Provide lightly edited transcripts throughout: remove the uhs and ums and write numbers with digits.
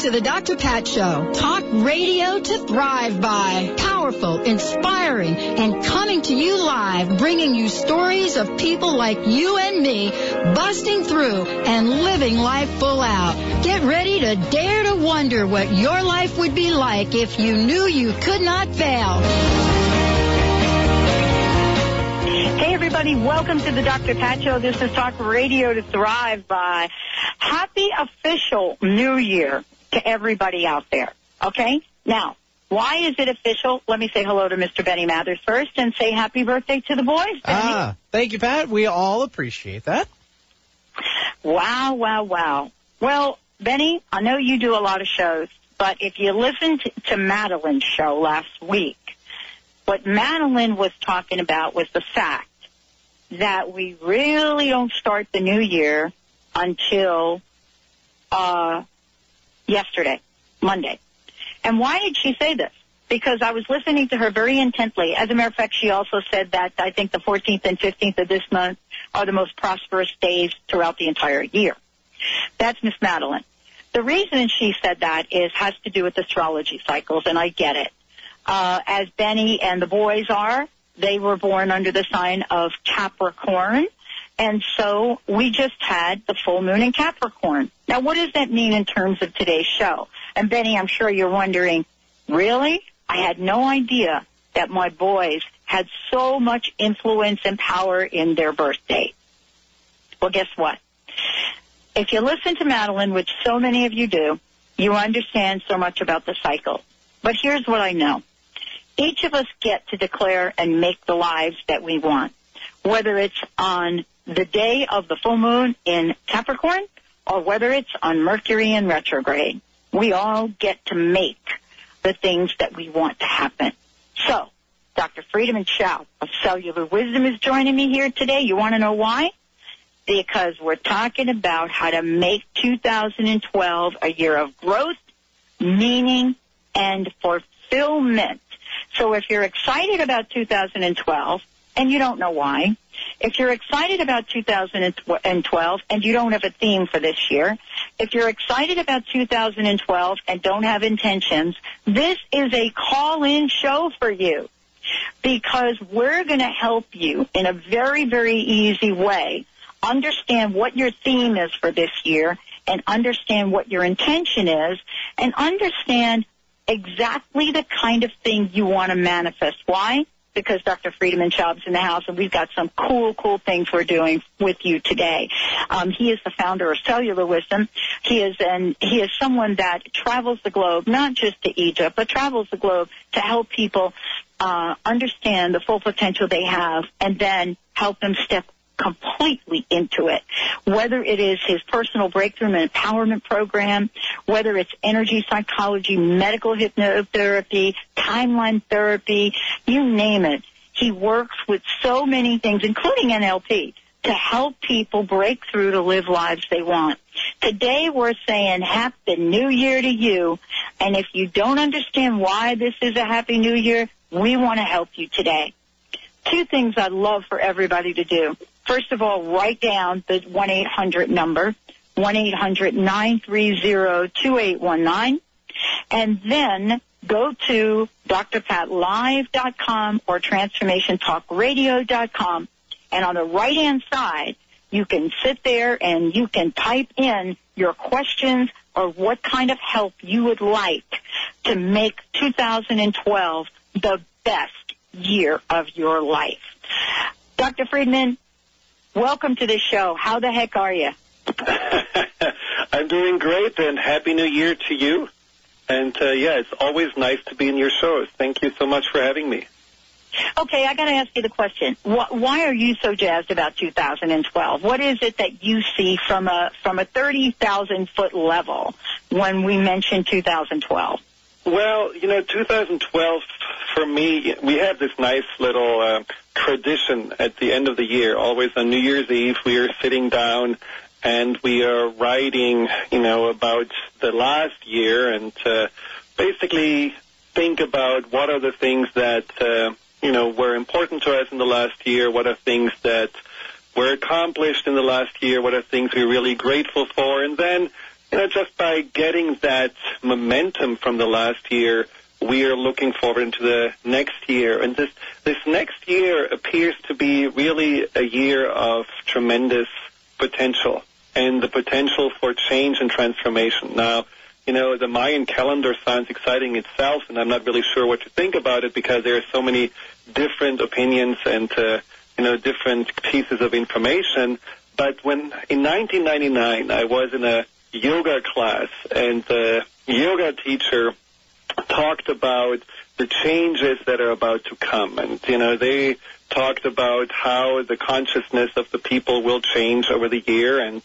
to the Dr. Pat Show. Talk radio to thrive by. Powerful, inspiring, and coming to you live, bringing you stories of people like you and me busting through and living life full out. Get ready to dare to wonder what your life would be like if you knew you could not fail. Hey, everybody. Welcome to the Dr. Pat Show. This is Talk Radio to Thrive by. Happy official New Year to everybody out there, okay? Now, why is it official? Let me say hello to Mr. Benny Mathers first and say happy birthday to the boys, Benny. Thank you, Pat. We all appreciate that. Wow, wow, wow. Well, Benny, I know you do a lot of shows, but if you listened to Madeline's show last week, what Madeline was talking about was the fact that we really don't start the new year until yesterday, Monday. And why did she say this? Because I was listening to her very intently. As a matter of fact, she also said that I think the 14th and 15th of this month are the most prosperous days throughout the entire year. That's Miss Madeline. The reason she said that has to do with astrology cycles, and I get it. As Benny and the boys are, they were born under the sign of Capricorn, and so we just had the full moon in Capricorn. Now, what does that mean in terms of today's show? And Benny, I'm sure you're wondering, really? I had no idea that my boys had so much influence and power in their birth date. Well, guess what? If you listen to Madeline, which so many of you do, you understand so much about the cycle. But here's what I know. Each of us get to declare and make the lives that we want, whether it's on the day of the full moon in Capricorn or whether it's on Mercury in retrograde. We all get to make the things that we want to happen. So, Dr. Friedemann Schaub of Cellular Wisdom is joining me here today. You want to know why? Because we're talking about how to make 2012 a year of growth, meaning, and fulfillment. So if you're excited about 2012 and you don't know why, if you're excited about 2012 and you don't have a theme for this year, if you're excited about 2012 and don't have intentions, this is a call-in show for you because we're going to help you in a very, very easy way understand what your theme is for this year and understand what your intention is and understand exactly the kind of thing you want to manifest. Why? Because Dr. Friedemann Schaub's in the house, and we've got some cool things we're doing with you today. He is the founder of Cellular Wisdom. He is someone that travels the globe, not just to Egypt, but travels the globe to help people understand the full potential they have and then help them step completely into it, whether it is his personal breakthrough and empowerment program, whether it's energy psychology, medical hypnotherapy, timeline therapy, you name it. He works with so many things, including NLP, to help people break through to live lives they want. Today we're saying Happy New Year to you, and if you don't understand why this is a Happy New Year, we want to help you today. Two things I'd love for everybody to do. First of all, write down the 1-800 number, 1-800-930-2819, and then go to drpatlive.com or transformationtalkradio.com, and on the right-hand side, you can sit there and you can type in your questions or what kind of help you would like to make 2012 the best year of your life. Dr. Friedemann, welcome to the show. How the heck are you? I'm doing great, and Happy New Year to you. And, it's always nice to be in your shows. Thank you so much for having me. Okay, I got to ask you the question. Why are you so jazzed about 2012? What is it that you see from a 30,000-foot level when we mention 2012? Well, 2012, for me, we have this nice little tradition at the end of the year. Always on New Year's Eve, we are sitting down and we are writing, about the last year and basically think about what are the things that, were important to us in the last year, what are things that were accomplished in the last year, what are things we're really grateful for, and then just by getting that momentum from the last year, we are looking forward into the next year. And this next year appears to be really a year of tremendous potential and the potential for change and transformation. Now, the Mayan calendar sounds exciting itself, and I'm not really sure what to think about it because there are so many different opinions and, different pieces of information. But when in 1999 I was in a yoga class, and the yoga teacher talked about the changes that are about to come. And, they talked about how the consciousness of the people will change over the year, and,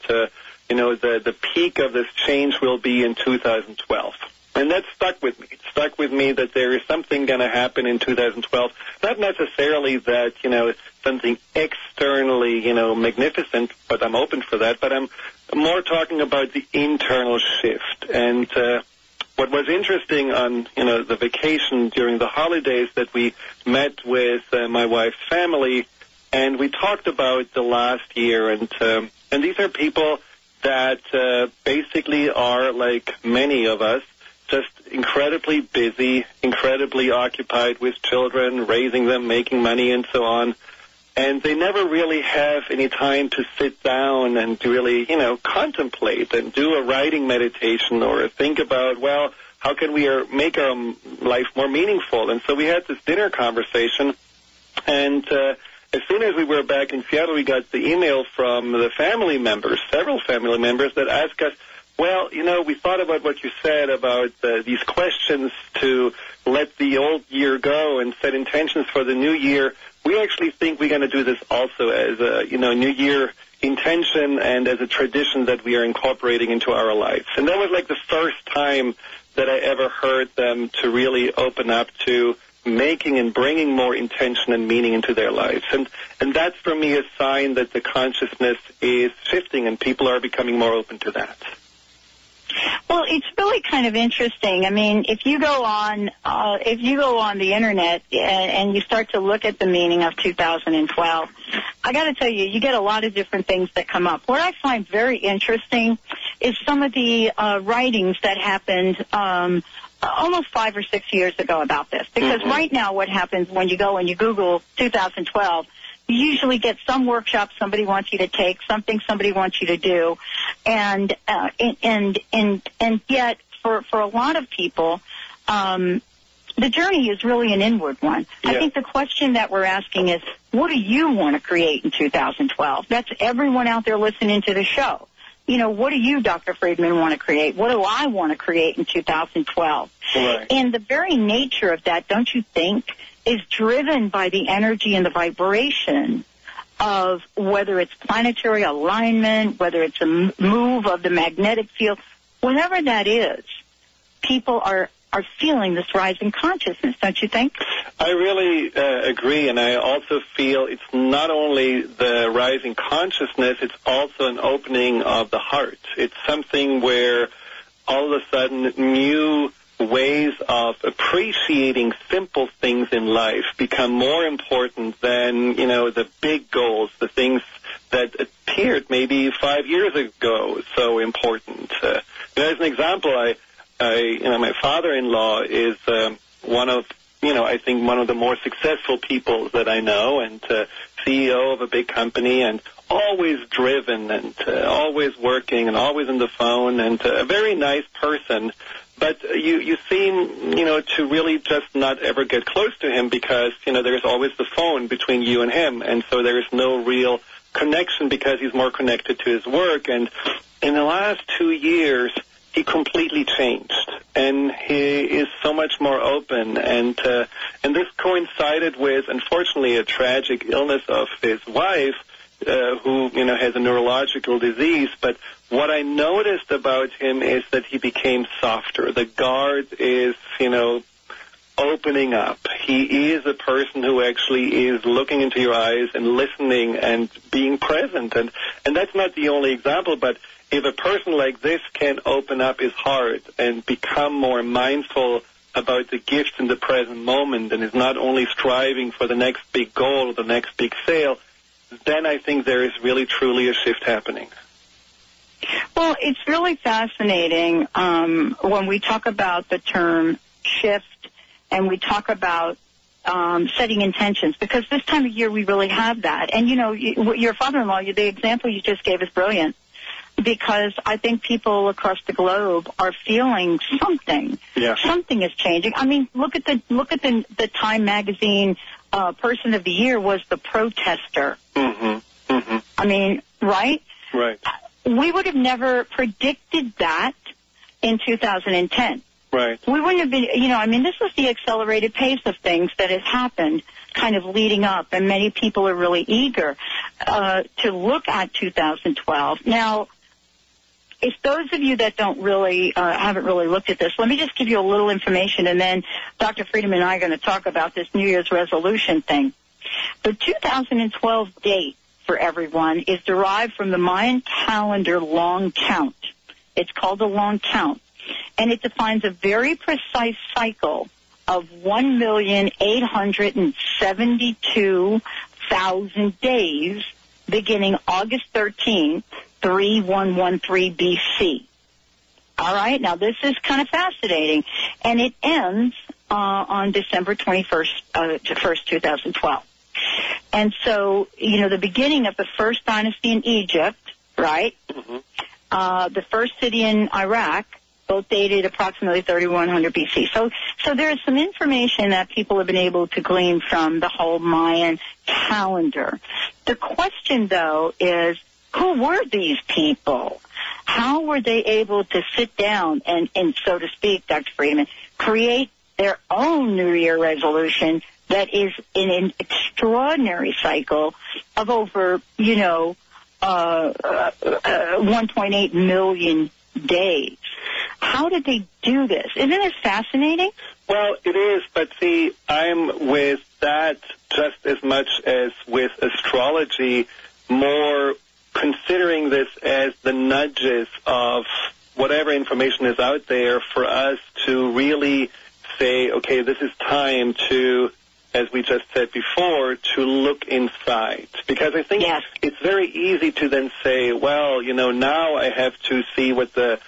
the peak of this change will be in 2012. And that stuck with me. It stuck with me that there is something going to happen in 2012. Not necessarily that, something externally, magnificent, but I'm open for that. But I'm more talking about the internal shift. And what was interesting on, the vacation during the holidays that we met with my wife's family, and we talked about the last year. And these are people that basically are, like many of us, just incredibly busy, incredibly occupied with children, raising them, making money, and so on. And they never really have any time to sit down and to really, contemplate and do a writing meditation or think about, well, how can we make our life more meaningful? And so we had this dinner conversation, and as soon as we were back in Seattle, we got the email from the family members, several family members, that asked us, well, we thought about what you said about these questions to let the old year go and set intentions for the new year. We actually think we're going to do this also as a, New Year intention and as a tradition that we are incorporating into our lives. And that was like the first time that I ever heard them to really open up to making and bringing more intention and meaning into their lives. And that's, for me, a sign that the consciousness is shifting and people are becoming more open to that. Well, it's really kind of interesting. I mean, if you go on the internet and you start to look at the meaning of 2012, I got to tell you, you get a lot of different things that come up. What I find very interesting is some of the writings that happened almost 5 or 6 years ago about this. Because right now, what happens when you go and you Google 2012? You usually get some workshop somebody wants you to take, something somebody wants you to do, and yet for a lot of people, the journey is really an inward one. Yeah. I think the question that we're asking is, what do you want to create in 2012? That's everyone out there listening to the show. What do you, Dr. Friedman, want to create? What do I want to create in 2012? Right. And the very nature of that, don't you think, is driven by the energy and the vibration of whether it's planetary alignment, whether it's a move of the magnetic field, whatever that is, people are feeling this rise in consciousness, don't you think? I really agree, and I also feel it's not only the rising consciousness, it's also an opening of the heart. It's something where all of a sudden new ways of appreciating simple things in life become more important than, the big goals, the things that appeared maybe 5 years ago so important. As an example, my father-in-law is one of the more successful people that I know, and CEO of a big company, and always driven and always working and always on the phone, and a very nice person. But you seem, to really just not ever get close to him because, there's always the phone between you and him. And so there is no real connection because he's more connected to his work. And in the last 2 years, he completely changed. And he is so much more open. And this coincided with, unfortunately, a tragic illness of his wife, who, has a neurological disease. But what I noticed about him is that he became softer. The guard is, opening up. He is a person who actually is looking into your eyes and listening and being present. And that's not the only example, but if a person like this can open up his heart and become more mindful about the gifts in the present moment and is not only striving for the next big goal or the next big sale, then I think there is really truly a shift happening. Well, it's really fascinating when we talk about the term shift and we talk about setting intentions, because this time of year we really have that. And, you know, your father-in-law, the example you just gave is brilliant, because I think people across the globe are feeling something. Yeah. Something is changing. I mean, look at the Time magazine person of the year was the protester. Mm-hmm. Mm-hmm. I mean, right? Right. We would have never predicted that in 2010. Right. We wouldn't have been, you know, I mean, this is the accelerated pace of things that has happened kind of leading up, and many people are really eager to look at 2012. Now, if those of you that don't really, haven't really looked at this, let me just give you a little information, and then Dr. Friedemann and I are going to talk about this New Year's resolution thing. The 2012 date for everyone is derived from the Mayan calendar long count. It's called the long count. And it defines a very precise cycle of 1,872,000 days beginning August 13th, 3113 BC. All right, now this is kind of fascinating. And it ends on December 21st, 2012. And so, you know, the beginning of the first dynasty in Egypt, right? Mm-hmm. The first city in Iraq, both dated approximately 3100 BC. So there is some information that people have been able to glean from the whole Mayan calendar. The question, though, is who were these people? How were they able to sit down and so to speak, Dr. Friedemann, create their own New Year resolution that is in an extraordinary cycle of over, 1.8 million days? How did they do this? Isn't it fascinating? Well, it is, but see, I'm with that just as much as with astrology, more considering this as the nudges of whatever information is out there for us to really say, okay, this is time to, as we just said before, to look inside. Because I think it's very easy to then say, well, now I have to see what the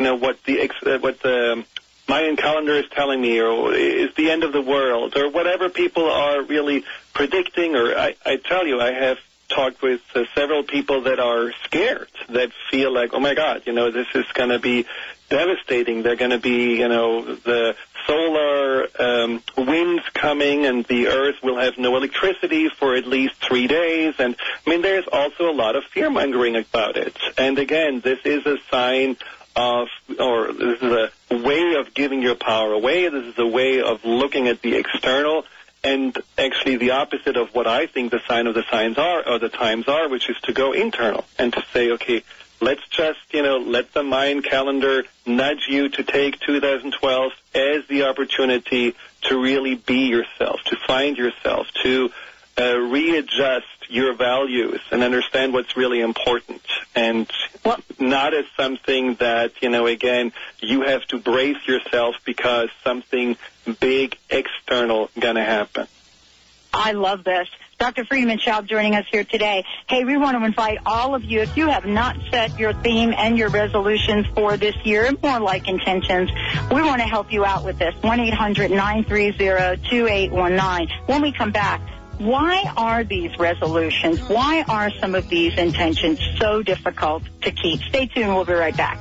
Mayan calendar is telling me, or is the end of the world, or whatever people are really predicting. Or I tell you, I have talked with several people that are scared, that feel like, oh my God, this is going to be devastating. They're going to be, the solar winds coming, and the Earth will have no electricity for at least 3 days. And I mean, there's also a lot of fear-mongering about it. And again, this is a sign of, or this is a way of giving your power away. This is a way of looking at the external, and actually the opposite of what I think the sign of the signs are, or the times are, which is to go internal and to say, okay, let's just, let the Mayan calendar nudge you to take 2012 as the opportunity to really be yourself, to find yourself, to readjust your values and understand what's really important, and not as something that, again, you have to brace yourself because something big external going to happen. I love this. Dr. Friedemann Schaub joining us here today. Hey, we want to invite all of you, if you have not set your theme and your resolutions for this year, more like intentions, we want to help you out with this. 1-800-930-2819. When we come back, why are these resolutions, why are some of these intentions so difficult to keep? Stay tuned. We'll be right back.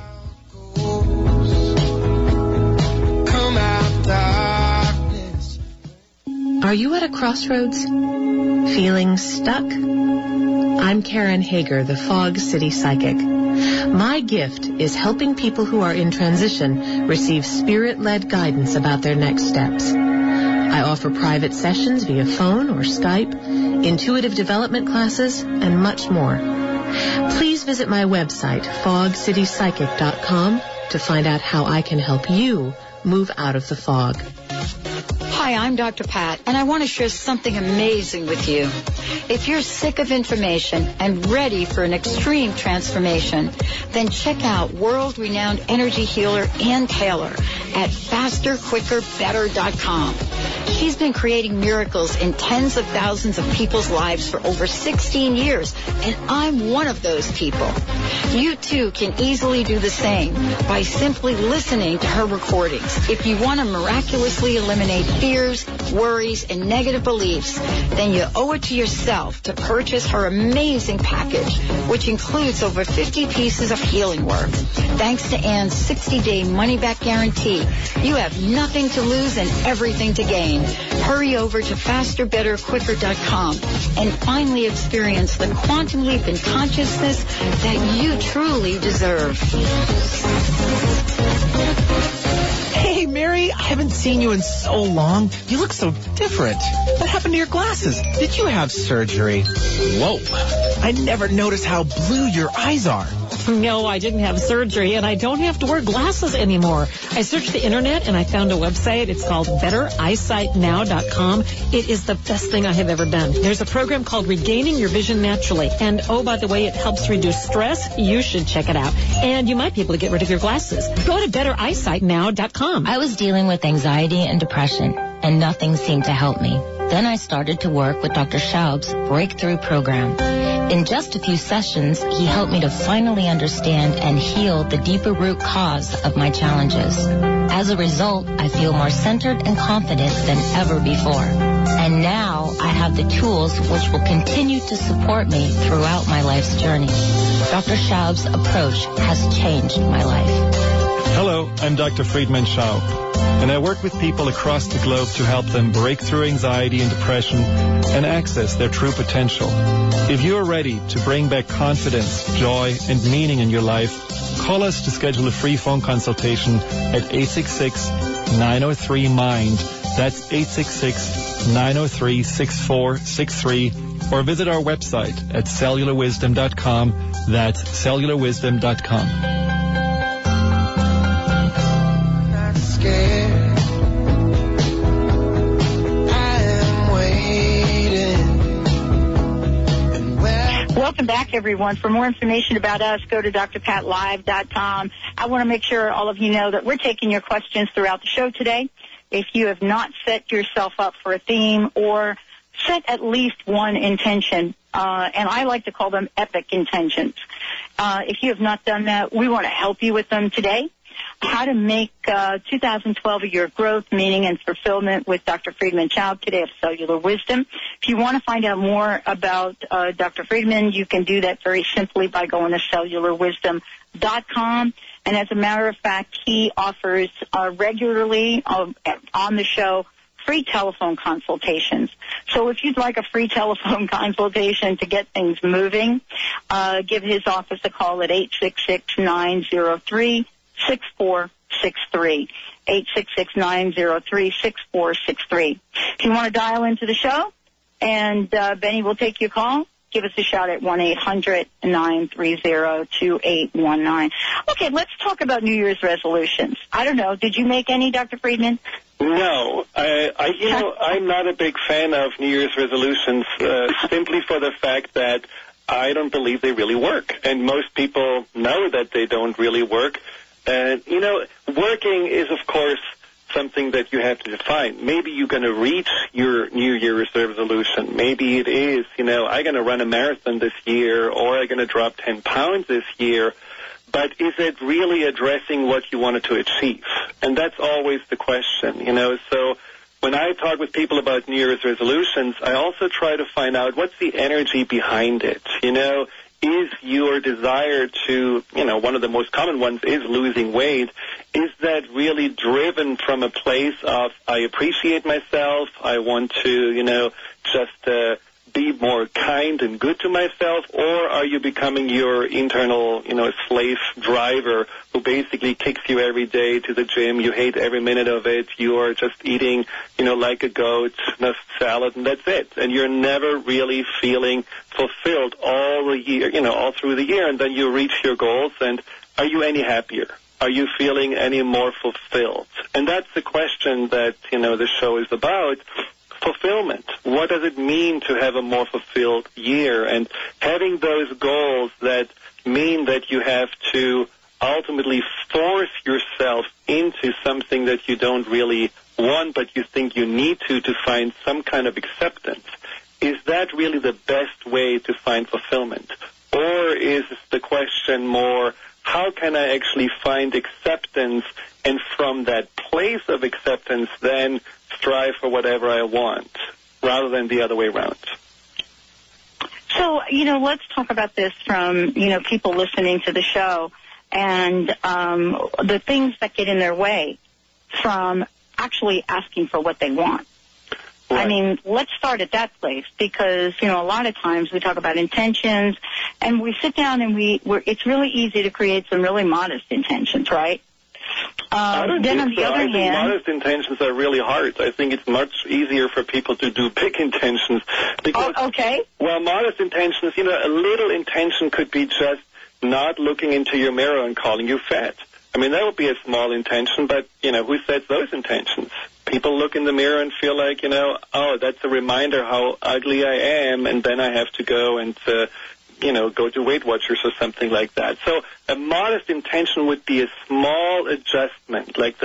Are you at a crossroads? Feeling stuck? I'm Karen Hager, the Fog City Psychic. My gift is helping people who are in transition receive spirit-led guidance about their next steps. I offer private sessions via phone or Skype, intuitive development classes, and much more. Please visit my website, fogcitypsychic.com, to find out how I can help you move out of the fog. Hi, I'm Dr. Pat, and I want to share something amazing with you. If you're sick of information and ready for an extreme transformation, then check out world-renowned energy healer Ann Taylor at fasterquickerbetter.com. She's been creating miracles in tens of thousands of people's lives for over 16 years, and I'm one of those people. You too can easily do the same by simply listening to her recordings. If you want to miraculously eliminate fears, worries, and negative beliefs, then you owe it to yourself to purchase her amazing package, which includes over 50 pieces of healing work. Thanks to Ann's 60-day money-back guarantee, you have nothing to lose and everything to gain. Hurry over to fasterbetterquicker.com and finally experience the quantum leap in consciousness that you truly deserve. Hey, Mary, I haven't seen you in so long. You look so different. What happened to your glasses? Did you have surgery? Whoa. I never noticed how blue your eyes are. No, I didn't have surgery, and I don't have to wear glasses anymore. I searched the internet, and I found a website. It's called BetterEyesightNow.com. It is the best thing I have ever done. There's a program called Regaining Your Vision Naturally. And, oh, by the way, it helps reduce stress. You should check it out. And you might be able to get rid of your glasses. Go to BetterEyesightNow.com. I was dealing with anxiety and depression, and nothing seemed to help me. Then I started to work with Dr. Schaub's Breakthrough Program. In just a few sessions, he helped me to finally understand and heal the deeper root cause of my challenges. As a result, I feel more centered and confident than ever before. And now I have the tools which will continue to support me throughout my life's journey. Dr. Schaub's approach has changed my life. Hello, I'm Dr. Friedman Schaub, and I work with people across the globe to help them break through anxiety and depression and access their true potential. If you are ready to bring back confidence, joy, and meaning in your life, call us to schedule a free phone consultation at 866-903-MIND. That's 866-903-6463. Or visit our website at cellularwisdom.com. That's cellularwisdom.com. Welcome back, everyone. For more information about us, go to drpatlive.com. I want to make sure all of you know that we're taking your questions throughout the show today. If you have not set yourself up for a theme or set at least one intention, and I like to call them epic intentions. If you have not done that, we want to help you with them today. How to make 2012 a year of growth, meaning, and fulfillment with Dr. Friedman Schaub today of Cellular Wisdom. If you want to find out more about Dr. Friedman, you can do that very simply by going to cellularwisdom.com. And as a matter of fact, he offers regularly on the show free telephone consultations. So if you'd like a free telephone consultation to get things moving, give his office a call at 866-903-6463, 866-903-6463. If you want to dial into the show, and Benny will take your call, give us a shout at 1-800-930-2819. Okay, let's talk about New Year's resolutions. I don't know. Did you make any, Dr. Friedman? No. I'm not a big fan of New Year's resolutions simply for the fact that I don't believe they really work. And most people know that they don't really work. Working is, of course, something that you have to define. Maybe you're going to reach your New Year's resolution. Maybe it is, I'm going to run a marathon this year, or I'm going to drop 10 pounds this year. But is it really addressing what you wanted to achieve? And that's always the question, So when I talk with people about New Year's resolutions, I also try to find out what's the energy behind it, Is your desire to, one of the most common ones is losing weight. Is that really driven from a place of, I appreciate myself, I want to, just be more kind and good to myself, or are you becoming your internal, slave driver who basically kicks you every day to the gym, you hate every minute of it, you are just eating, like a goat, salad, and that's it. And you're never really feeling fulfilled all the year, all through the year, and then you reach your goals, and are you any happier? Are you feeling any more fulfilled? And that's the question that, the show is about. Fulfillment. What does it mean to have a more fulfilled year? And having those goals that mean that you have to ultimately force yourself into something that you don't really want, but you think you need to find some kind of acceptance. Is that really the best way to find fulfillment? Or is the question more, how can I actually find acceptance, and from that place of acceptance then strive for whatever I want, rather than the other way around? So, let's talk about this from, people listening to the show and the things that get in their way from actually asking for what they want. Right. I mean, let's start at that place because, a lot of times we talk about intentions and we sit down and it's really easy to create some really modest intentions, right? I don't then think on the so. other I think hand, modest intentions are really hard. I think it's much easier for people to do big intentions. Because, okay. Well, modest intentions, a little intention could be just not looking into your mirror and calling you fat. I mean, that would be a small intention, but, who sets those intentions? People look in the mirror and feel like, oh, that's a reminder how ugly I am, and then I have to go and, go to Weight Watchers or something like that. So a modest intention would be a small adjustment, like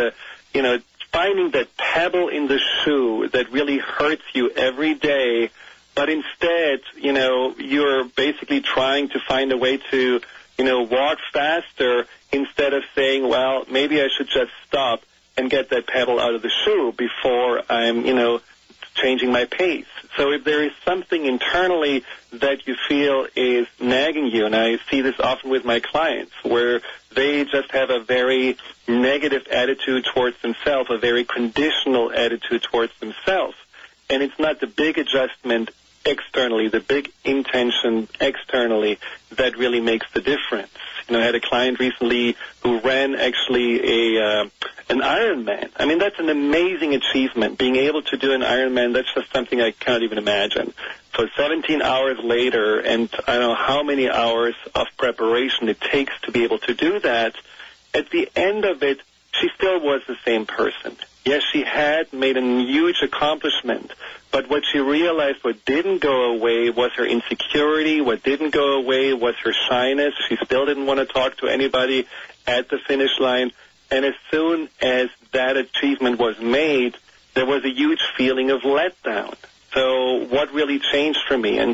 finding that pebble in the shoe that really hurts you every day, but instead, you're basically trying to find a way to, walk faster instead of saying, well, maybe I should just stop and get that pebble out of the shoe before I'm, changing my pace. So if there is something internally that you feel is nagging you, and I see this often with my clients, where they just have a very negative attitude towards themselves, a very conditional attitude towards themselves, and it's not the big adjustment externally, the big intention externally that really makes the difference. I had a client recently who ran actually an Ironman. I mean, that's an amazing achievement. Being able to do an Ironman, that's just something I cannot even imagine. So 17 hours later, and I don't know how many hours of preparation it takes to be able to do that, at the end of it, she still was the same person. Yes, she had made a huge accomplishment, but what she realized, what didn't go away was her insecurity. What didn't go away was her shyness. She still didn't want to talk to anybody at the finish line. And as soon as that achievement was made, there was a huge feeling of letdown. So what really changed for me? And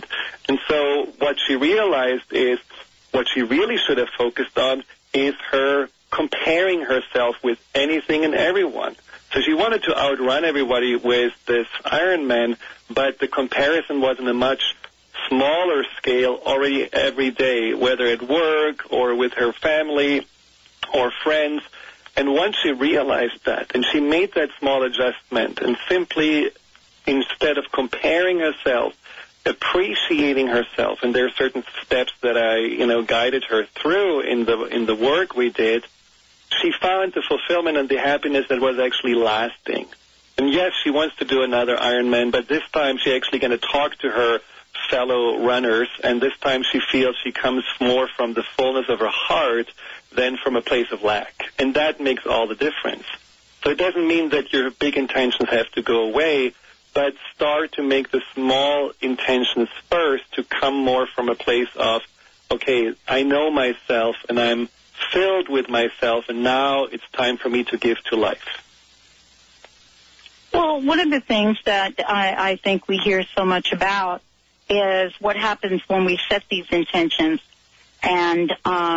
so what she realized is what she really should have focused on is her comparing herself with anything and everyone. So she wanted to outrun everybody with this Ironman, but the comparison was on a much smaller scale already every day, whether at work or with her family or friends. And once she realized that, and she made that small adjustment, and simply, instead of comparing herself, appreciating herself, and there are certain steps that I, guided her through in the work we did, she found the fulfillment and the happiness that was actually lasting. And yes, she wants to do another Ironman, but this time she's actually going to talk to her fellow runners, and this time she feels she comes more from the fullness of her heart than from a place of lack. And that makes all the difference. So it doesn't mean that your big intentions have to go away, but start to make the small intentions first to come more from a place of, okay, I know myself and I'm filled with myself, and now it's time for me to give to life. Well, one of the things that I think we hear so much about is what happens when we set these intentions. And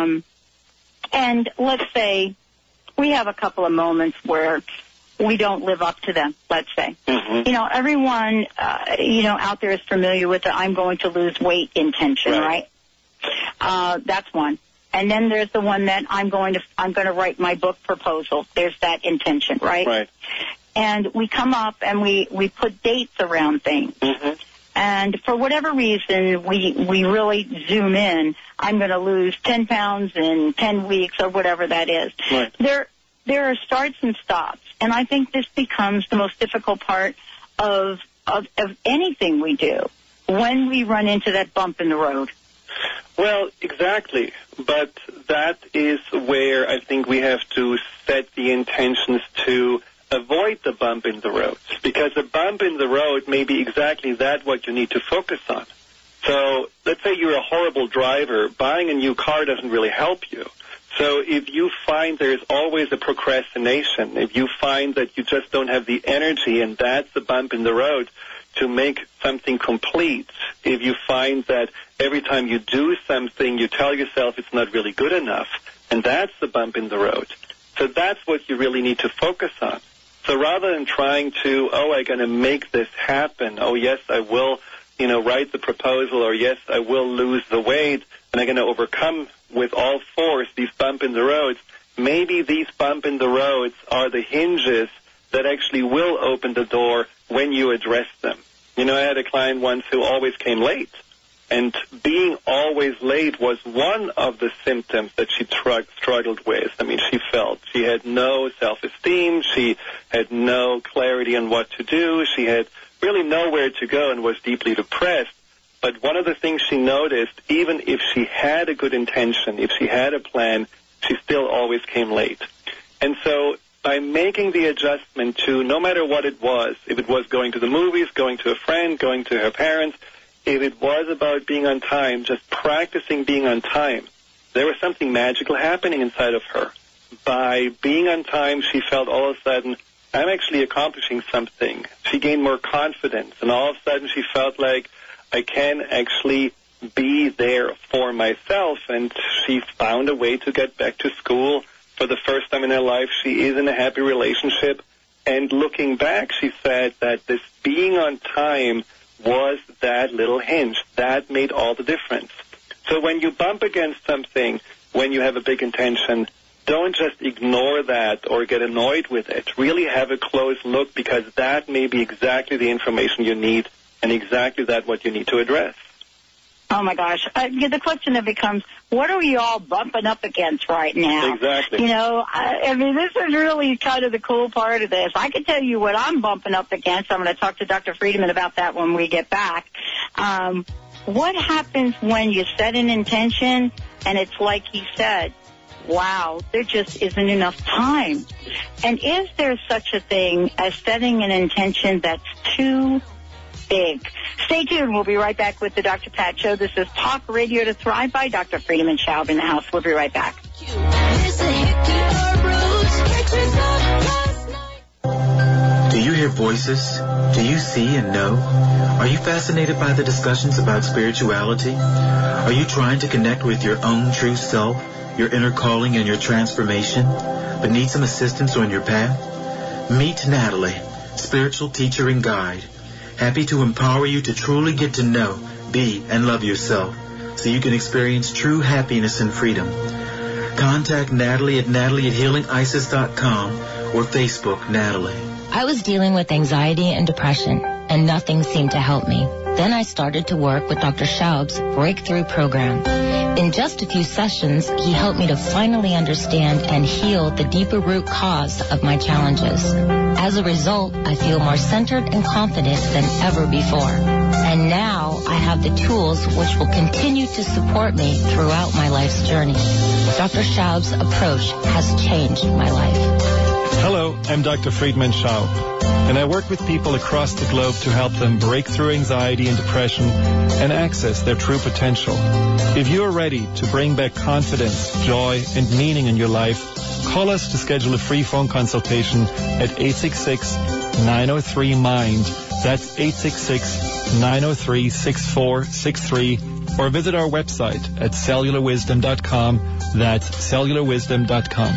let's say we have a couple of moments where we don't live up to them, let's say. Mm-hmm. Everyone, out there is familiar with the I'm going to lose weight intention, right? That's one. And then there's the one that I'm going to write my book proposal. There's that intention, right? Right. And we come up and we put dates around things. Mm-hmm. And for whatever reason, we really zoom in. I'm going to lose 10 pounds in 10 weeks or whatever that is. Right. There are starts and stops. And I think this becomes the most difficult part of anything we do when we run into that bump in the road. Well, exactly. But that is where I think we have to set the intentions to avoid the bump in the road. Because the bump in the road may be exactly that what you need to focus on. So let's say you're a horrible driver. Buying a new car doesn't really help you. So if you find there's always a procrastination, if you find that you just don't have the energy and that's the bump in the road to make something complete, if you find that every time you do something you tell yourself it's not really good enough, and that's the bump in the road. So that's what you really need to focus on. So rather than trying to, I'm going to make this happen, yes, I will, write the proposal, or yes, I will lose the weight, and I'm going to overcome with all force these bump in the roads, maybe these bump in the roads are the hinges that actually will open the door when you address them. I had a client once who always came late, and being always late was one of the symptoms that she struggled with. I mean, she had no self-esteem, she had no clarity on what to do, she had really nowhere to go and was deeply depressed. But one of the things she noticed, even if she had a good intention, if she had a plan, she still always came late. And so by making the adjustment to no matter what it was, if it was going to the movies, going to a friend, going to her parents, if it was about being on time, just practicing being on time, there was something magical happening inside of her. By being on time, she felt all of a sudden, I'm actually accomplishing something. She gained more confidence, and all of a sudden she felt like, I can actually be there for myself, and she found a way to get back to school. For the first time in her life, she is in a happy relationship, and looking back, she said that this being on time was that little hinge. That made all the difference. So when you bump against something, when you have a big intention, don't just ignore that or get annoyed with it. Really have a close look, because that may be exactly the information you need and exactly that what you need to address. Oh, my gosh. The question then becomes, what are we all bumping up against right now? Exactly. I mean, this is really kind of the cool part of this. I can tell you what I'm bumping up against. I'm going to talk to Dr. Friedman about that when we get back. What happens when you set an intention and it's like he said, wow, there just isn't enough time? And is there such a thing as setting an intention that's too big? Stay tuned. We'll be right back with the Dr. Pat Show. This is Talk Radio to Thrive by Dr. Friedemann Schaub in the house. We'll be right back. Do you hear voices? Do you see and know? Are you fascinated by the discussions about spirituality? Are you trying to connect with your own true self, your inner calling, and your transformation, but need some assistance on your path? Meet Natalie, spiritual teacher and guide. Happy to empower you to truly get to know, be, and love yourself so you can experience true happiness and freedom. Contact Natalie at natalie@healingisis.com or Facebook Natalie. I was dealing with anxiety and depression, and nothing seemed to help me. Then I started to work with Dr. Schaub's Breakthrough Program. In just a few sessions, he helped me to finally understand and heal the deeper root cause of my challenges. As a result, I feel more centered and confident than ever before. And now I have the tools which will continue to support me throughout my life's journey. Dr. Schaub's approach has changed my life. Hello, I'm Dr. Friedemann Schaub, and I work with people across the globe to help them break through anxiety and depression and access their true potential. If you are ready to bring back confidence, joy, and meaning in your life, call us to schedule a free phone consultation at 866-903-MIND. That's 866-903-6463. Or visit our website at cellularwisdom.com. That's cellularwisdom.com.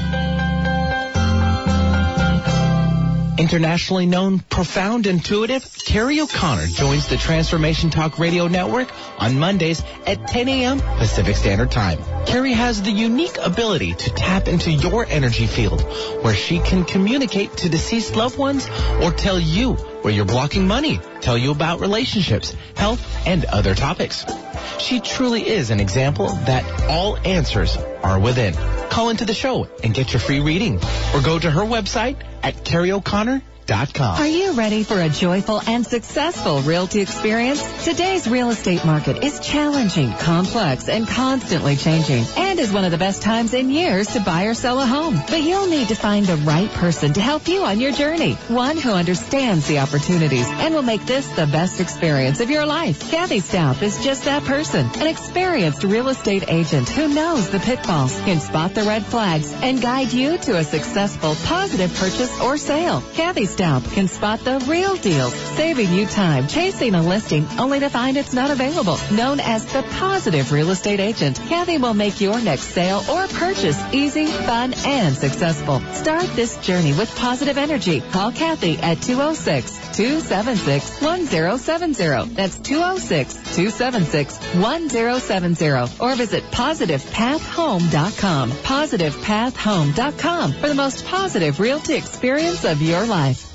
Internationally known, profound, intuitive, Terry O'Connor joins the Transformation Talk Radio Network on Mondays at 10 a.m. Pacific Standard Time. Terry has the unique ability to tap into your energy field, where she can communicate to deceased loved ones or tell you where you're blocking money, tell you about relationships, health, and other topics. She truly is an example that all answers are within. Call into the show and get your free reading, or go to her website at terryo'connor.com. Are you ready for a joyful and successful realty experience? Today's real estate market is challenging, complex, and constantly changing, and is one of the best times in years to buy or sell a home. But you'll need to find the right person to help you on your journey, one who understands the opportunities and will make this the best experience of your life. Kathy Staup is just that person, an experienced real estate agent who knows the pitfalls, can spot the red flags, and guide you to a successful, positive purchase or sale. Kathy Staup can spot the real deals, saving you time chasing a listing only to find it's not available. Known as the positive real estate agent, Kathy will make your next sale or purchase easy, fun, and successful. Start this journey with positive energy. Call Kathy at 206-276-1070. That's 206-276-1070. Or visit positivepathhome.com. positivepathhome.com for the most positive realty experience of your life.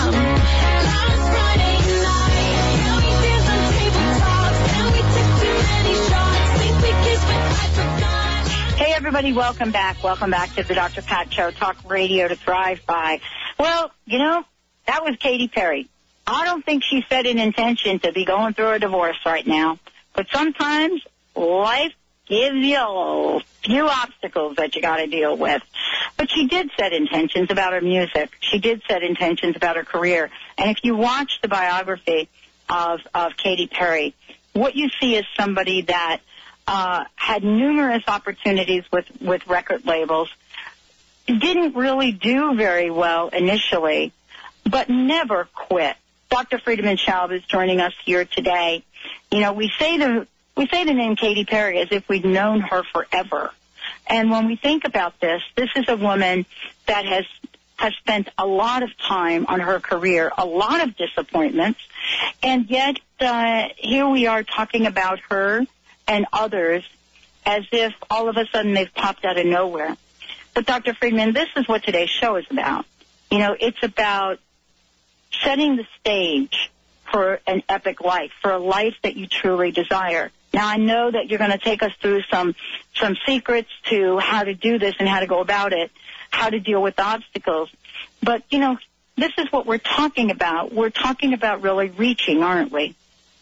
Hey, everybody, welcome back. Welcome back to the Dr. Pat Show, talk radio to thrive by. Well, you know, that was Katy Perry. I don't think she set an intention to be going through a divorce right now, but sometimes life gives you a few obstacles that you got to deal with. But she did set intentions about her music. She did set intentions about her career. And if you watch the biography of Katy Perry, what you see is somebody that had numerous opportunities with record labels, didn't really do very well initially, but never quit. Dr. Friedemann Schaub is joining us here today. You know, we say the name Katy Perry as if we'd known her forever. And when we think about this is a woman that has spent a lot of time on her career, a lot of disappointments, and yet here we are talking about her and others as if all of a sudden they've popped out of nowhere. But Dr. Friedemann, this is what today's show is about. You know, it's about setting the stage for an epic life, for a life that you truly desire. Now, I know that you're going to take us through some secrets to how to do this and how to go about it, how to deal with obstacles. But, you know, this is what we're talking about. We're talking about really reaching, aren't we?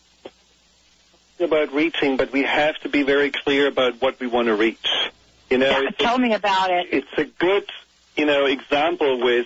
About reaching, but we have to be very clear about what we want to reach. You know, tell me about it. It's a good, you know, example with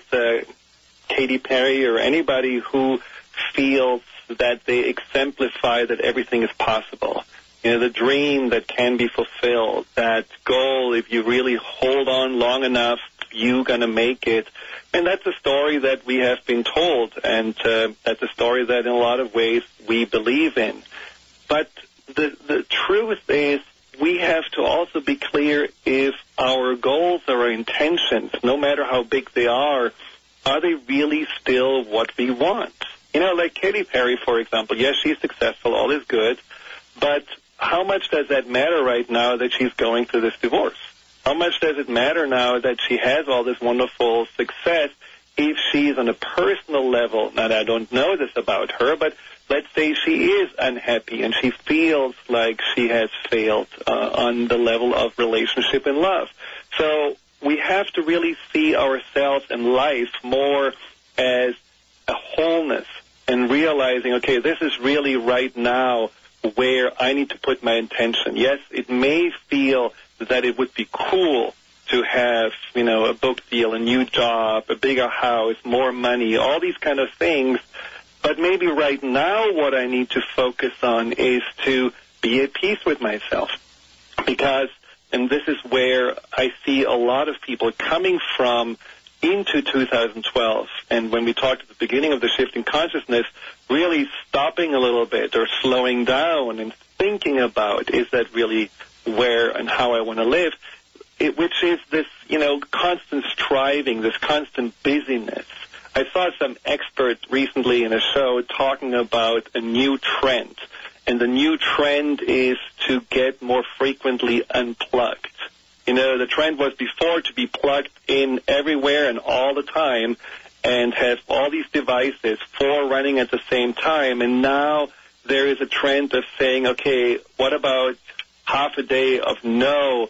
Katy Perry or anybody who feels that they exemplify that everything is possible. You know, the dream that can be fulfilled, that goal, if you really hold on long enough, you're going to make it. And that's a story that we have been told, and that's a story that in a lot of ways we believe in. But the truth is we have to also be clear if our goals or our intentions, no matter how big they are they really still what we want? You know, like Katy Perry, for example, yes, she's successful, all is good, but how much does that matter right now that she's going through this divorce? How much does it matter now that she has all this wonderful success if she's on a personal level? Now, I don't know this about her, but let's say she is unhappy and she feels like she has failed on the level of relationship and love. So we have to really see ourselves and life more as a wholeness and realizing, okay, this is really right now where I need to put my intention. Yes, it may feel that it would be cool to have, you know, a book deal, a new job, a bigger house, more money, all these kind of things. But maybe right now what I need to focus on is to be at peace with myself. Because, and this is where I see a lot of people coming from into 2012, and when we talked at the beginning of the shift in consciousness, really stopping a little bit or slowing down and thinking about, is that really where and how I want to live, which is this, you know, constant striving, this constant busyness. I saw some expert recently in a show talking about a new trend, and the new trend is to get more frequently unplugged. You know, the trend was before to be plugged in everywhere and all the time and have all these devices, 4 running at the same time, and now there is a trend of saying, okay, what about half a day of no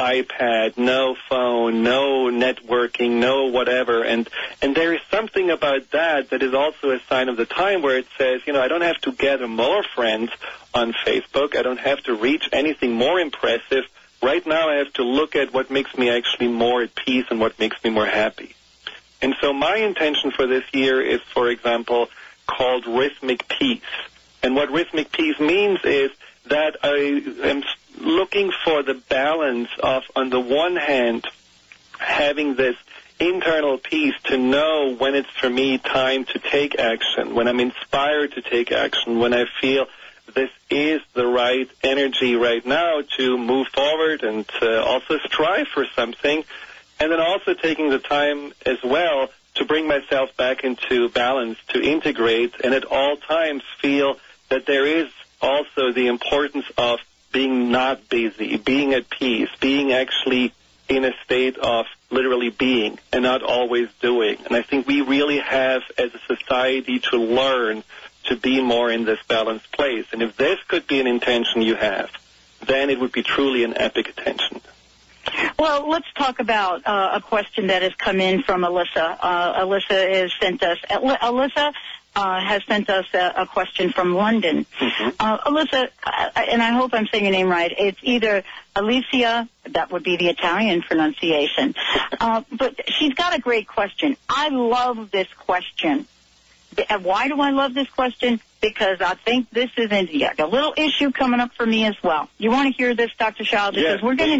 iPad, no phone, no networking, no whatever. And there is something about that is also a sign of the time where it says, I don't have to gather more friends on Facebook. I don't have to reach anything more impressive. Right now I have to look at what makes me actually more at peace and what makes me more happy. And so my intention for this year is, for example, called Rhythmic Peace. And what Rhythmic Peace means is that I am looking for the balance of, on the one hand, having this internal peace to know when it's for me time to take action, when I'm inspired to take action, when I feel this is the right energy right now to move forward and to also strive for something, and then also taking the time as well to bring myself back into balance, to integrate, and at all times feel that there is also the importance of being not busy, being at peace, being actually in a state of literally being and not always doing. And I think we really have, as a society, to learn to be more in this balanced place. And if this could be an intention you have, then it would be truly an epic intention. Well, let's talk about a question that has come in from Alyssa. Alyssa has sent us a question from London. Alyssa, and I hope I'm saying your name right, it's either Alicia, that would be the Italian pronunciation, but she's got a great question. I love this question. And why do I love this question? Because I think this is a little issue coming up for me as well. You want to hear this, Dr. Schaub? Because yes, you're going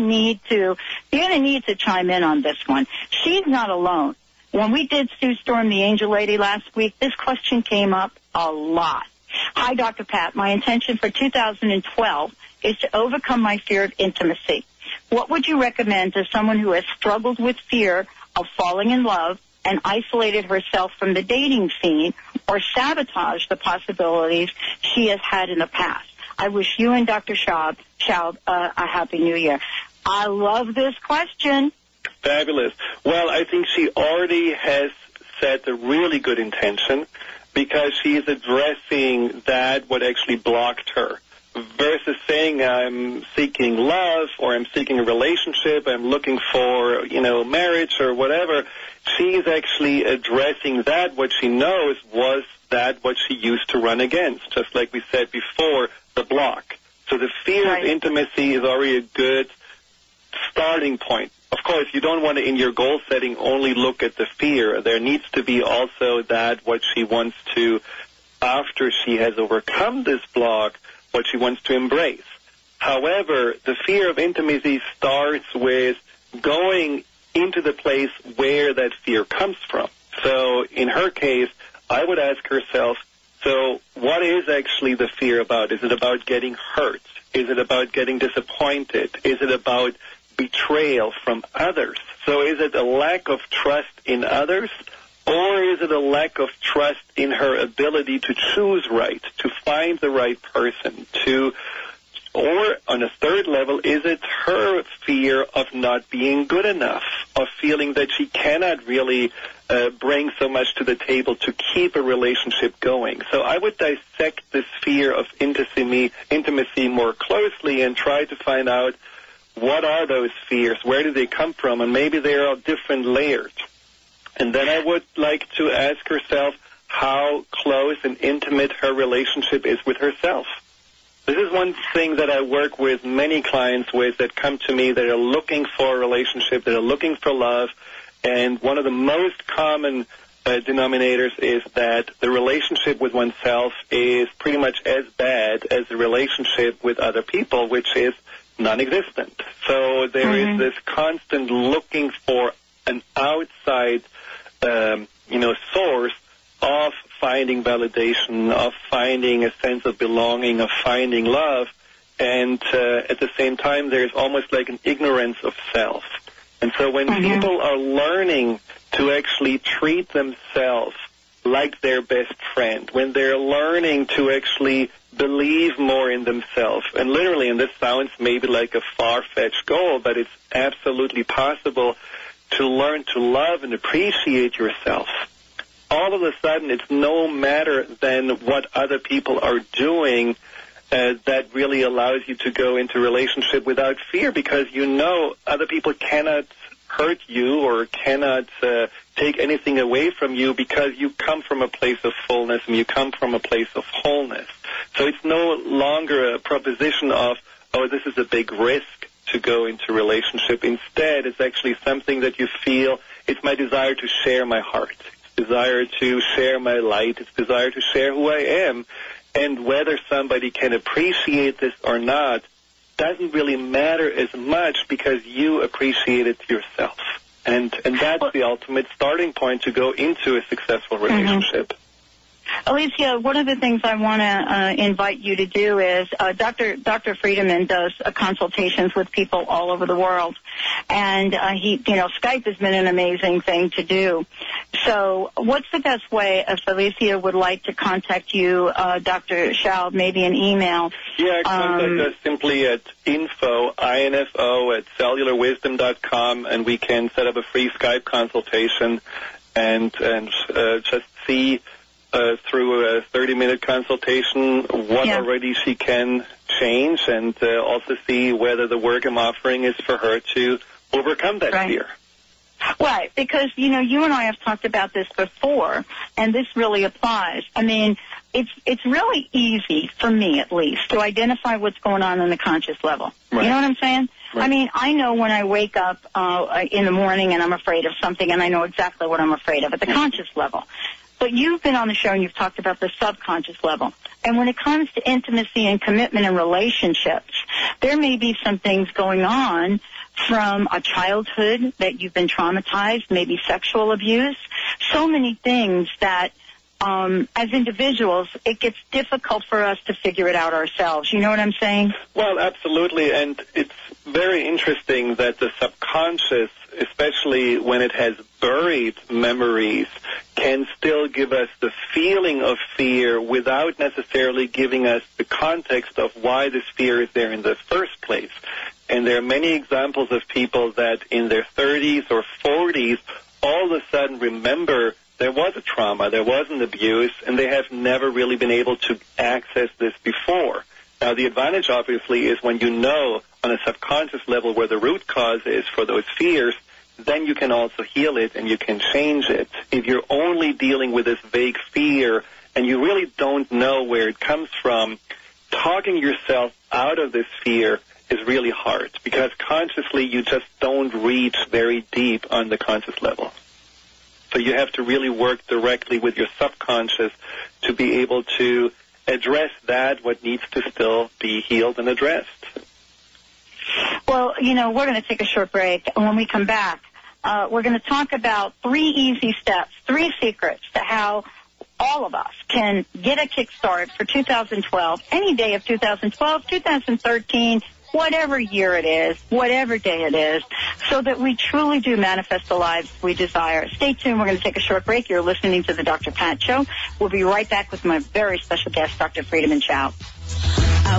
to need to chime in on this one. She's not alone. When we did Sue Storm, the Angel Lady, last week, this question came up a lot. Hi, Dr. Pat. My intention for 2012 is to overcome my fear of intimacy. What would you recommend to someone who has struggled with fear of falling in love and isolated herself from the dating scene or sabotaged the possibilities she has had in the past? I wish you and Dr. Schaub a Happy New Year. I love this question. Fabulous. Well, I think she already has set a really good intention because she is addressing that what actually blocked her versus saying I'm seeking love or I'm seeking a relationship, I'm looking for, marriage or whatever. She's actually addressing that what she knows was that what she used to run against, just like we said before, the block. So the fear of intimacy is already a good starting point. Of course, you don't want to, in your goal setting, only look at the fear. There needs to be also that what she wants to, after she has overcome this block, what she wants to embrace. However, the fear of intimacy starts with going into the place where that fear comes from. So in her case, I would ask herself, so what is actually the fear about? Is it about getting hurt? Is it about getting disappointed? Is it about betrayal from others? So is it a lack of trust in others, or is it a lack of trust in her ability to choose right, to find the right person, or on a third level, is it her fear of not being good enough, of feeling that she cannot really bring so much to the table to keep a relationship going? So I would dissect this fear of intimacy more closely and try to find out what are those fears, where do they come from, and maybe they are different layers. And then I would like to ask herself how close and intimate her relationship is with herself. This is one thing that I work with many clients with that come to me that are looking for a relationship, that are looking for love, and one of the most common denominators is that the relationship with oneself is pretty much as bad as the relationship with other people, which is non-existent. So there is this constant looking for an outside, source of finding validation, of finding a sense of belonging, of finding love, and at the same time there's almost like an ignorance of self. And so when people are learning to actually treat themselves like their best friend, when they're learning to actually believe more in themselves, and literally, and this sounds maybe like a far-fetched goal, but it's absolutely possible to learn to love and appreciate yourself. All of a sudden, it's no matter than what other people are doing, that really allows you to go into a relationship without fear, because you know other people cannot hurt you or cannot take anything away from you, because you come from a place of fullness and you come from a place of wholeness. So it's no longer a proposition of, oh, this is a big risk to go into a relationship. Instead, it's actually something that you feel, it's my desire to share my heart. It's desire to share my light. It's desire to share who I am. And whether somebody can appreciate this or not doesn't really matter as much, because you appreciate it yourself. And that's the ultimate starting point to go into a successful relationship. Alicia, one of the things I want to invite you to do is Dr. Friedemann does consultations with people all over the world, and Skype has been an amazing thing to do. So, what's the best way if Alicia would like to contact you, Dr. Schaub, maybe an email? Yeah, contact us simply at info at cellularwisdom.com, and we can set up a free Skype consultation and just see through a 30-minute consultation what already she can change, and also see whether the work I'm offering is for her to overcome that fear. Right, because, you and I have talked about this before, and this really applies. I mean, it's really easy, for me at least, to identify what's going on the conscious level. Right. You know what I'm saying? Right. I mean, I know when I wake up in the morning and I'm afraid of something, and I know exactly what I'm afraid of at the conscious level. But you've been on the show and you've talked about the subconscious level. And when it comes to intimacy and commitment and relationships, there may be some things going on from a childhood that you've been traumatized, maybe sexual abuse, so many things that as individuals, it gets difficult for us to figure it out ourselves. You know what I'm saying? Well, absolutely. And it's very interesting that the subconscious, especially when it has buried memories, can still give us the feeling of fear without necessarily giving us the context of why this fear is there in the first place. And there are many examples of people that in their 30s or 40s all of a sudden remember there was a trauma, there was an abuse, and they have never really been able to access this before. Now, the advantage, obviously, is when you know on a subconscious level where the root cause is for those fears, then you can also heal it and you can change it. If you're only dealing with this vague fear and you really don't know where it comes from, talking yourself out of this fear is really hard, because consciously you just don't reach very deep on the conscious level. So you have to really work directly with your subconscious to be able to address that, what needs to still be healed and addressed. Well, we're going to take a short break, and when we come back, we're going to talk about 3 easy steps, 3 secrets to how all of us can get a kickstart for 2012, any day of 2012, 2013, whatever year it is, whatever day it is, so that we truly do manifest the lives we desire. Stay tuned. We're going to take a short break. You're listening to the Dr. Pat Show. We'll be right back with my very special guest, Dr. Friedemann Schaub. I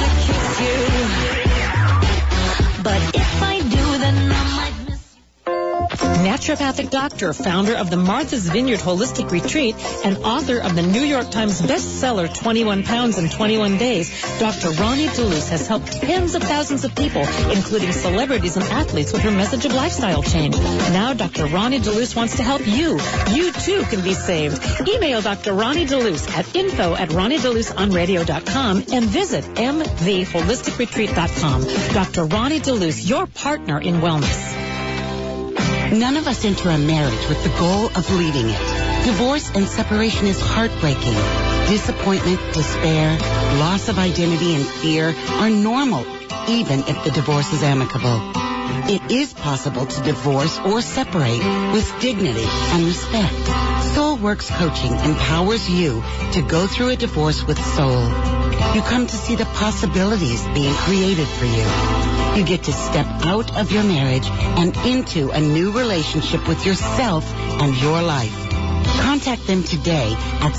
want to kiss you, but if I do, then I might miss you. Naturopathic doctor, founder of the Martha's Vineyard Holistic Retreat, and author of the New York Times bestseller 21 Pounds in 21 Days, Dr. Ronnie DeLuce has helped tens of thousands of people, including celebrities and athletes, with her message of lifestyle change. Now Dr. Ronnie DeLuce wants to help you. You too can be saved. Email Dr. Ronnie DeLuce at info@ronniedeluceonradio.com and visit mtheholisticretreat.com. Dr. Ronnie DeLuce, your partner in wellness. None of us enter a marriage with the goal of leaving it. Divorce and separation is heartbreaking. Disappointment, despair, loss of identity, and fear are normal, even if the divorce is amicable. It is possible to divorce or separate with dignity and respect. Soulworks Coaching empowers you to go through a divorce with soul. You come to see the possibilities being created for you. You get to step out of your marriage and into a new relationship with yourself and your life. Contact them today at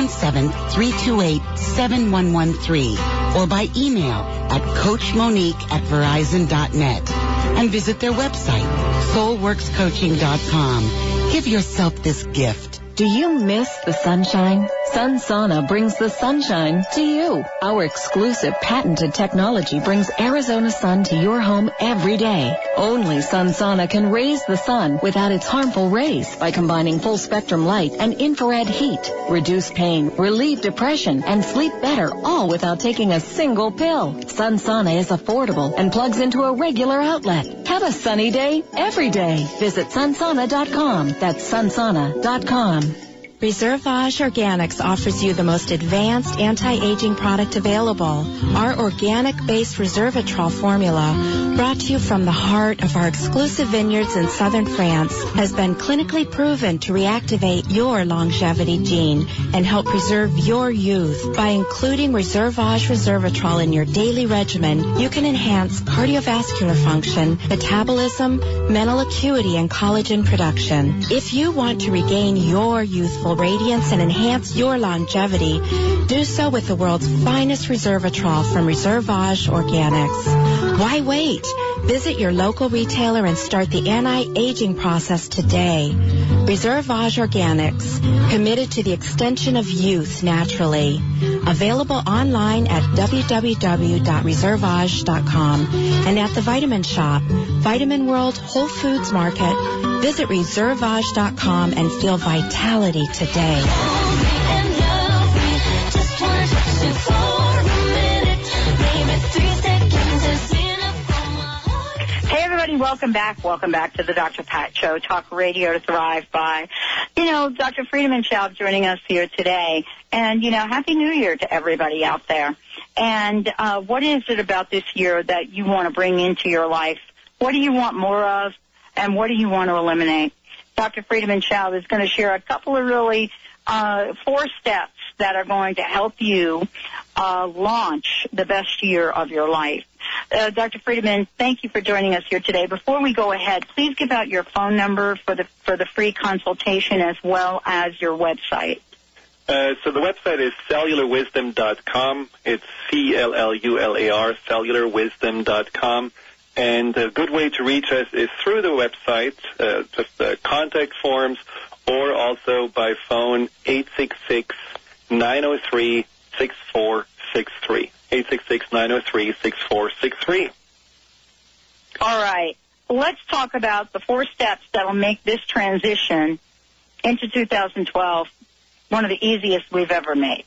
617-328-7113 or by email at coachmonique@verizon.net and visit their website, soulworkscoaching.com. Give yourself this gift. Do you miss the sunshine? Sun Sauna brings the sunshine to you. Our exclusive patented technology brings Arizona sun to your home every day. Only Sun Sauna can raise the sun without its harmful rays by combining full spectrum light and infrared heat. Reduce pain, relieve depression, and sleep better, all without taking a single pill. Sun Sauna is affordable and plugs into a regular outlet. Have a sunny day every day. Visit sunsana.com. That's sunsana.com. Reservage Organics offers you the most advanced anti-aging product available. Our organic-based Resveratrol formula, brought to you from the heart of our exclusive vineyards in southern France, has been clinically proven to reactivate your longevity gene and help preserve your youth. By including Reservage Resveratrol in your daily regimen, you can enhance cardiovascular function, metabolism, mental acuity, and collagen production. If you want to regain your youthful radiance and enhance your longevity, do so with the world's finest Resveratrol from Reservage Organics. Why wait? Visit your local retailer and start the anti-aging process today. Reservage Organics, committed to the extension of youth naturally. Available online at www.reservage.com and at the Vitamin Shop, Vitamin World, Whole Foods Market. Visit reservage.com and feel vitality today. Hey everybody, welcome back. Welcome back to the Dr. Pat Show, Talk Radio to Thrive By. You know, Dr. Friedemann Schaub joining us here today. And, you know, Happy New Year to everybody out there. And what is it about this year that you want to bring into your life? What do you want more of? And what do you want to eliminate? Dr. Friedemann Schaub is going to share a couple of really 4 steps that are going to help you launch the best year of your life. Dr. Friedemann, thank you for joining us here today. Before we go ahead, please give out your phone number for the free consultation as well as your website. So the website is cellularwisdom.com. It's CLLULAR, cellularwisdom.com. And a good way to reach us is through the website, just the contact forms, or also by phone 866-903-6463. 866-903-6463. All right. Let's talk about the 4 steps that will make this transition into 2012 one of the easiest we've ever made.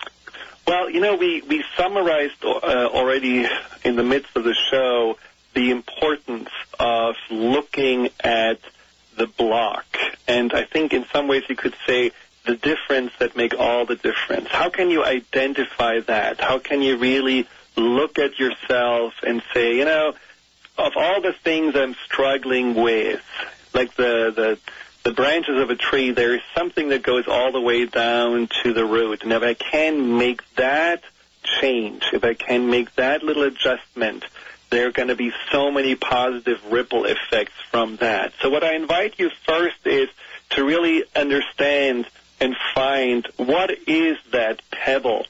Well, you know, we summarized already in the midst of the show the importance of looking at the block. And I think in some ways you could say the difference that make all the difference. How can you identify that? How can you really look at yourself and say, you know, of all the things I'm struggling with, like the branches of a tree, there is something that goes all the way down to the root. And if I can make that change, if I can make that little adjustment, there are going to be so many positive ripple effects from that. So what I invite you first is to really understand and find what is that pebble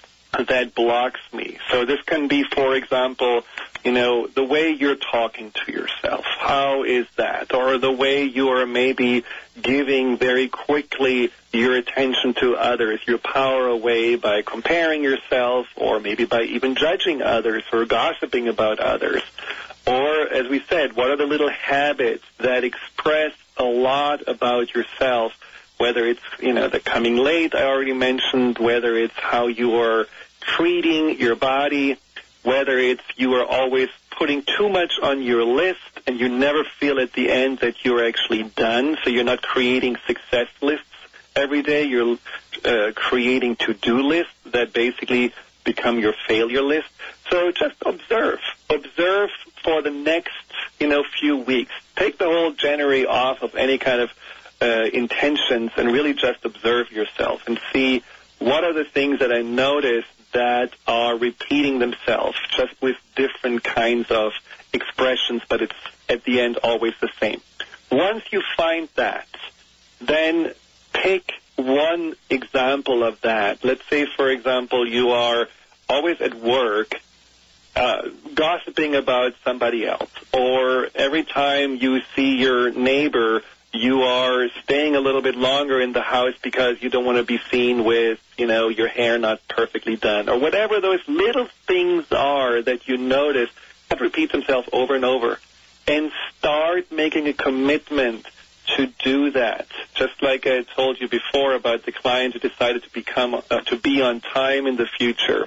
that blocks me. So this can be, for example, you know, the way you're talking to yourself. How is that? Or the way you are maybe giving very quickly your attention to others, your power away by comparing yourself, or maybe by even judging others or gossiping about others. Or, as we said, what are the little habits that express a lot about yourself, whether it's, you know, the coming late I already mentioned, whether it's how you are treating your body, whether it's you are always putting too much on your list and you never feel at the end that you're actually done, so you're not creating success lists every day, you're creating to-do lists that basically become your failure list. So just observe. Observe for the next, you know, few weeks. Take the whole January off of any kind of intentions and really just observe yourself and see what are the things that I notice that are repeating themselves, just with different kinds of expressions, but it's at the end always the same. Once you find that, then pick one example of that. Let's say, for example, you are always at work gossiping about somebody else, or every time you see your neighbor, you are staying a little bit longer in the house because you don't want to be seen with, your hair not perfectly done, or whatever those little things are that you notice, that repeats themselves over and over. And start making a commitment to do that. Just like I told you before about the client who decided to be on time in the future.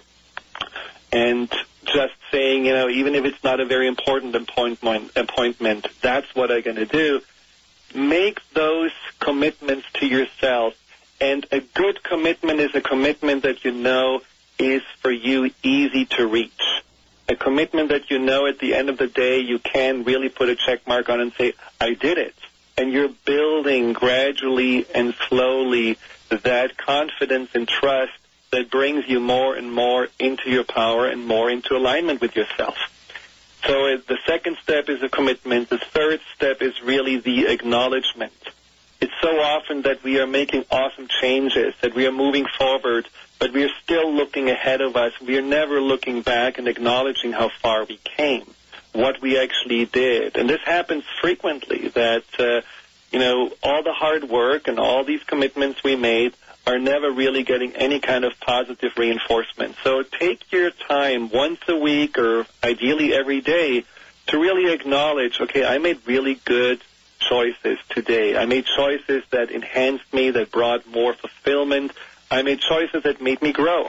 And just saying, even if it's not a very important appointment, that's what I'm going to do. Make those commitments to yourself. And a good commitment is a commitment that is for you easy to reach. A commitment that at the end of the day you can really put a check mark on and say, I did it. And you're building gradually and slowly that confidence and trust that brings you more and more into your power and more into alignment with yourself. So the second step is a commitment. The third step is really the acknowledgement. It's so often that we are making awesome changes, that we are moving forward, but we are still looking ahead of us. We are never looking back and acknowledging how far we came, what we actually did. And this happens frequently, that, all the hard work and all these commitments we made are never really getting any kind of positive reinforcement. So take your time once a week or ideally every day to really acknowledge, okay, I made really good choices today. I made choices that enhanced me, that brought more fulfillment. I made choices that made me grow.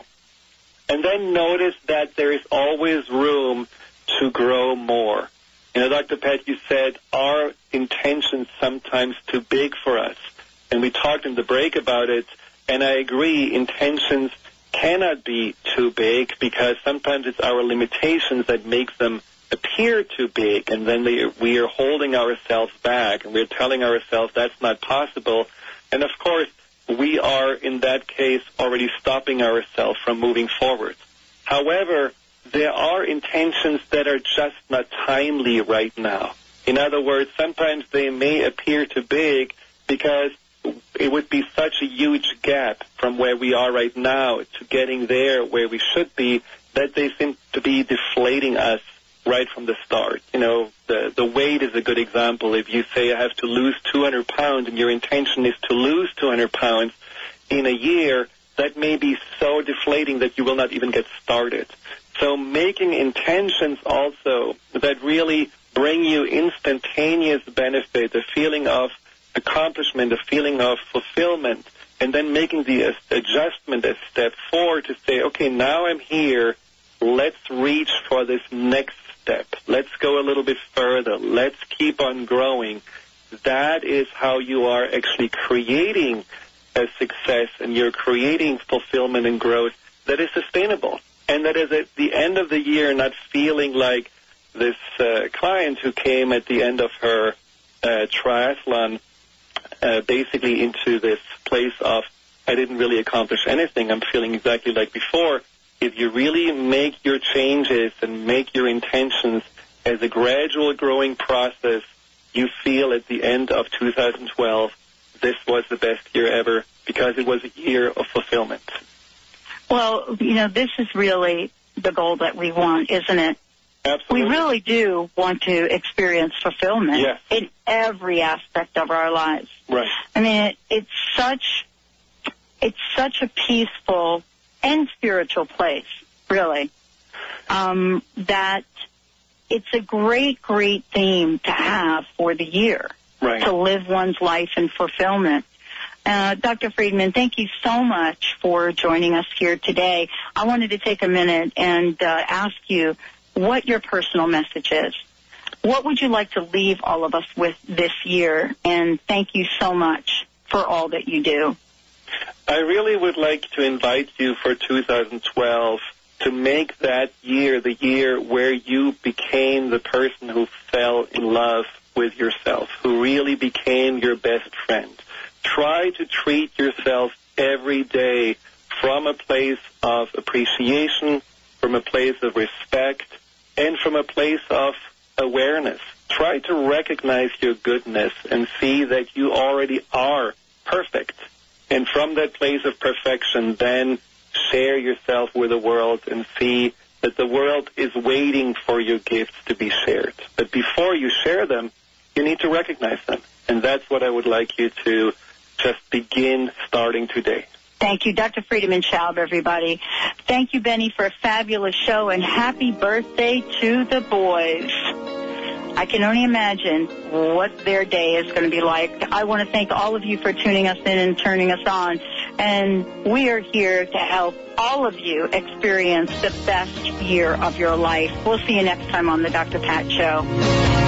And then notice that there is always room to grow more. Dr. Pat, you said our intention's sometimes too big for us. And we talked in the break about it. And I agree, intentions cannot be too big because sometimes it's our limitations that make them appear too big, and then we are holding ourselves back, and we're telling ourselves that's not possible. And, of course, we are, in that case, already stopping ourselves from moving forward. However, there are intentions that are just not timely right now. In other words, sometimes they may appear too big because it would be such a huge gap from where we are right now to getting there where we should be that they seem to be deflating us right from the start. The weight is a good example. If you say I have to lose 200 pounds and your intention is to lose 200 pounds in a year, that may be so deflating that you will not even get started. So making intentions also that really bring you instantaneous benefit, a feeling of accomplishment, a feeling of fulfillment, and then making the adjustment as step 4 to say, okay, now I'm here, let's reach for this next step. Let's go a little bit further. Let's keep on growing. That is how you are actually creating a success, and you're creating fulfillment and growth that is sustainable. And that is at the end of the year not feeling like this client who came at the end of her triathlon basically into this place of, I didn't really accomplish anything. I'm feeling exactly like before. If you really make your changes and make your intentions as a gradual growing process, you feel at the end of 2012, this was the best year ever because it was a year of fulfillment. Well, this is really the goal that we want, isn't it? Absolutely. We really do want to experience fulfillment in every aspect of our lives. Right. I mean, it's such a peaceful and spiritual place, really, that it's a great, great theme to have for the year, to live one's life in fulfillment. Dr. Friedman, thank you so much for joining us here today. I wanted to take a minute and ask you what your personal message is. What would you like to leave all of us with this year? And thank you so much for all that you do. I really would like to invite you for 2012 to make that year the year where you became the person who fell in love with yourself, who really became your best friend. Try to treat yourself every day from a place of appreciation, from a place of respect, and from a place of awareness. Try to recognize your goodness and see that you already are perfect. And from that place of perfection, then share yourself with the world and see that the world is waiting for your gifts to be shared. But before you share them, you need to recognize them. And that's what I would like you to just begin starting today. Thank you, Dr. Friedemann Schaub, everybody. Thank you, Benny, for a fabulous show, and happy birthday to the boys. I can only imagine what their day is going to be like. I want to thank all of you for tuning us in and turning us on. And we are here to help all of you experience the best year of your life. We'll see you next time on the Dr. Pat Show.